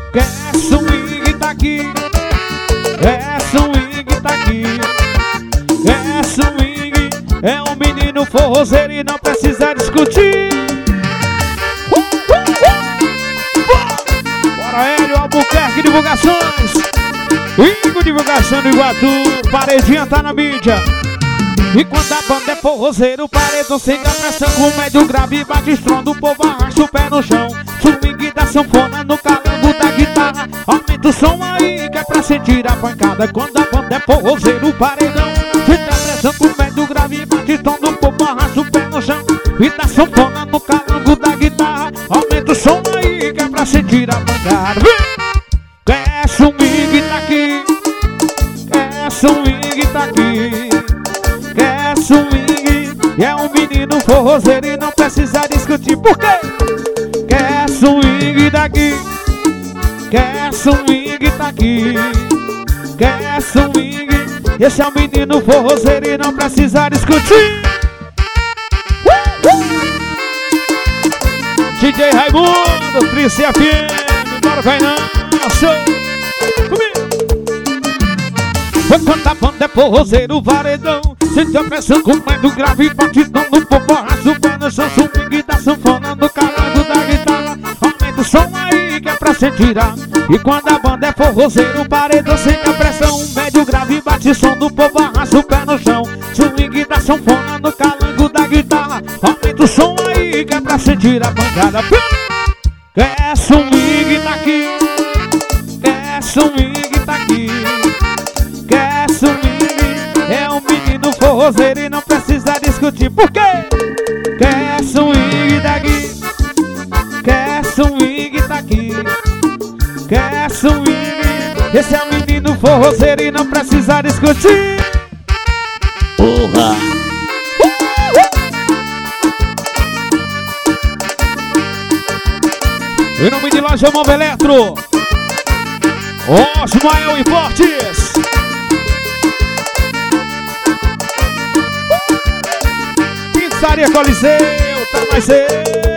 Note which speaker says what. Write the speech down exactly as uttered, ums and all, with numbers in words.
Speaker 1: Quer swing, tá aqui. É swing, tá aqui. É swing. É um menino forrozeiro e não precisa discutir. uh, uh, uh. Bora, Hélio Albuquerque Divulgações. Igor Divulgação do Iguatu. Paredinha tá na mídia. E quando a banda é forrozeiro, o paredão sente a pressão com médio grave, bate estrondo, o povo arrasta o pé no chão. Swing da sanfona no calango da guitarra. Aumenta o som aí que é pra sentir a pancada. Quando a banda é forrozeiro, o paredão sente a pressão com médio grave, bate estrondo, o povo arrasta o pé no chão. E da sanfona no calango da guitarra. Aumenta o som aí que é pra sentir a pancada. Quer swing, tá aqui. Quer swing, tá aqui. Quer swing, é um menino forrozeiro e não precisa discutir. Por quê? Quer swing daqui. Quer swing, tá aqui. Quer swing, esse é um menino forrozeiro e não precisa discutir. uh, uh. D J Raimundo, Trice F M, bora vai não, show. Comigo. Quando a banda é forrozeiro, o varedão sente a pressão com mais do grave, batidão no povo, arrasta o pé no chão, swing da sanfona no calango da guitarra. Aumenta o som aí que é pra sentir a. E quando a banda é forrozeiro, o paredão sente a pressão, médio grave, bate som do povo, arrasta o pé no chão, swing da sanfona no calango da guitarra. Aumenta o som aí que é pra sentir a pancada. Quer swing, tá aqui. Quer swing, tá aqui. Quer swing, é um menino forrozeiro e não precisa discutir. Por quê? Quer swing daqui. Quer swing, tá aqui. Quer swing, esse é um menino forrozeiro e não precisa discutir. Porra! Em nome de Loja Móvel Eletro, Osmael Importes. Pizzaria Coliseu, tá mais cedo.